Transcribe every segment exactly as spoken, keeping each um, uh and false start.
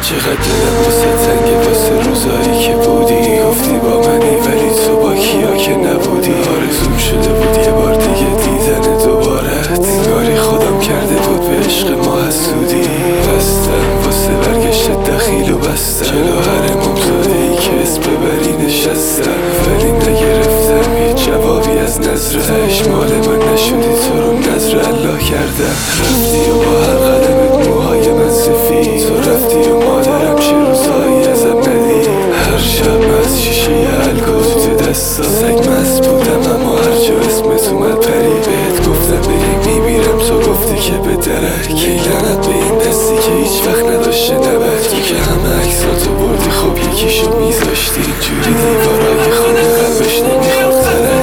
چقدر دلم واسه تنگه واسه روزایی که بودی، گفتی با منی ولی تو با کیا که نبودی. آرزوم شده بود یه بار دیگه دیدن دوبارت، انگاری خودم کرده بود به عشق ما حسودی. بستم واسه برگشت دخیل و بستم، جلو هر ممزاده ای که اسم ببری نشستم، ولی نگرفتم هیچ جوابی از نظرش. مال من نشدی تو رو نظر الله کردم. رفتی و با هر قدمت موهای من سفید، تو رفتی و مادرم چه روزایی ازم ندید. هر شب از شیشه الکل تو دستا سگ مست بودم، اما هر جا اسمت اومد پری. بهت گفتم بری میمیرم، تو گفتی که به درک. ای لعنت به این دستی که هیچ وقت نداشته نبرد. تو که همه عکساتو بردی، خب یکیشو میذاشتی جوری دیوارای خونه قلبش نمیخورد ترک.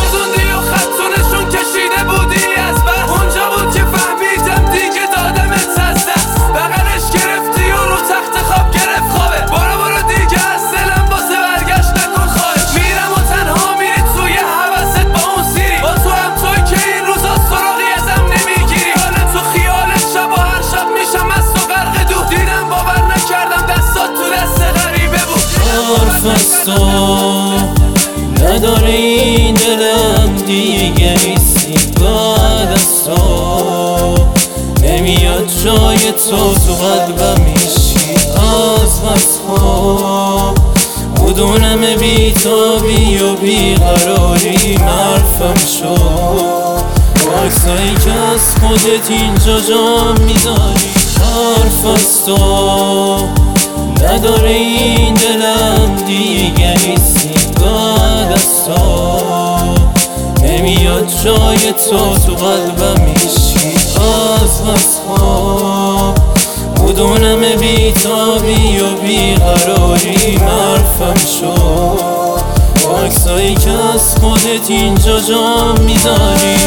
تو نداره این دلم دیگه ایسی بعد از تو، نمیاد جای تو تو قلبم میشی از بس خوب. بدونم بی‌تابی و بیقراری مرفم شد، عکسایی که از خودت اینجا جا میذاری. حرف از تو نداره این دلم دیگه ایسی بعد از تو، نمیاد جای تو تو قلبم میشی از بس خوب. بدونم بی‌تابی و بیقراری مرفم شد، عکسایی که از خودت اینجا جا میذاری.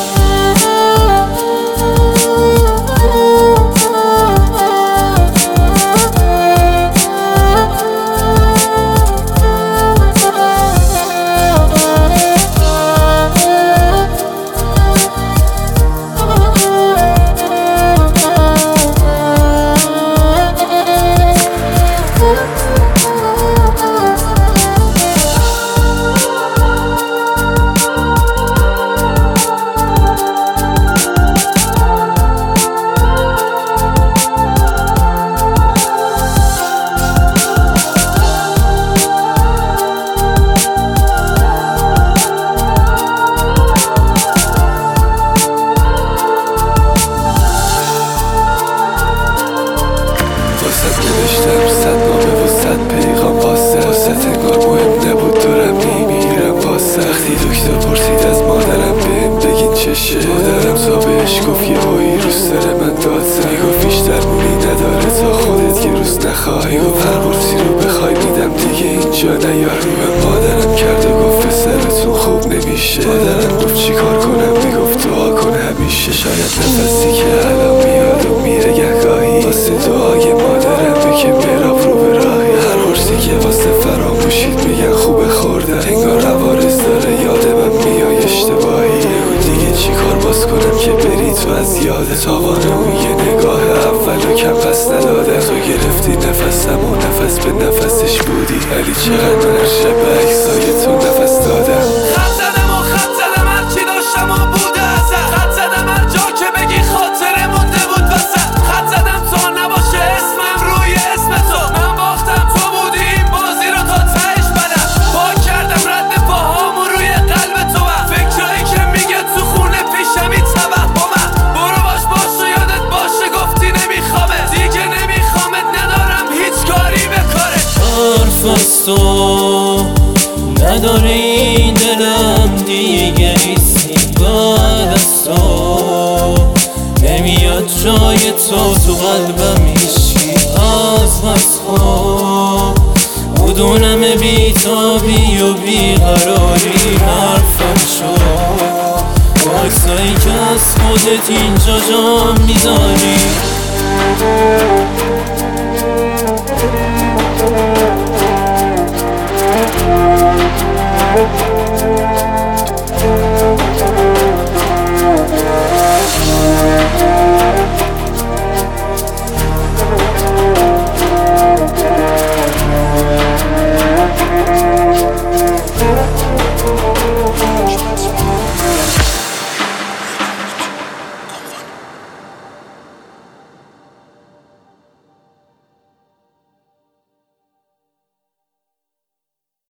نوشتم صد نامه و صد پیغام واسه واسه انگار مهم نبود دارم میمیرم واسه. وقتی دکتر پرسید از مادرم بهم بگین چشه، مادرم تا بهش گفت یه هایی روست داره من داد زد. میگفت بیش درمونی نداره تا خودت که روست نخوای. میگفت هر قرصی رو بخوای میدم دیگه اینجا نیار. من مادرم کرد و گفت سرتون خوب نمیشه. مادرم گفت چی کار کنم، میگفت دعا کن همیشه. شاید نفسی که الان میاد و میره گهگاهی واسه دعای مادرمه که میرم رو به راهی. هر قرصی که واسه فراموشید میگن خوبه خوردن، انگار عوارض داره یاد من میای اشتباهی. بگو دیگه چی کار باز کنم که بری تو از یاد تاوان اون یه نگاه اول و کم پس نداده. تو گرفتی نفسم و نفس به نفسش بودی، ولی چقدر من هر شب به عکسای تو نفس دادم. خط زدم و خط زدم هرچی داشتم و بوده ازت. خط زدم هر جا که بگی خاطره مونده بود وسط. خط زدم تا نباشه اسمم روی اسم تو. من باختم تو بودی این بازی رو تا تهش بدم. پاک کردم رد پاهامو روی قلب تو. فکرایی که میگه تو خونه پیشم این توهمم. برو باش باش و یادت باشه گفتی نمیخوامه دیگه، نمیخوامت ندارم هیچ کاری به کارت. حرف از تو نداره این دلم دیگه ایسی بعد از تو، نمیاد جای تو تو قلبم میشی از بس خوب. بدونم بی‌تابی و بیقراری حرفم شد، عکسایی که از خودت اینجا جا میذاری. We'll be right back.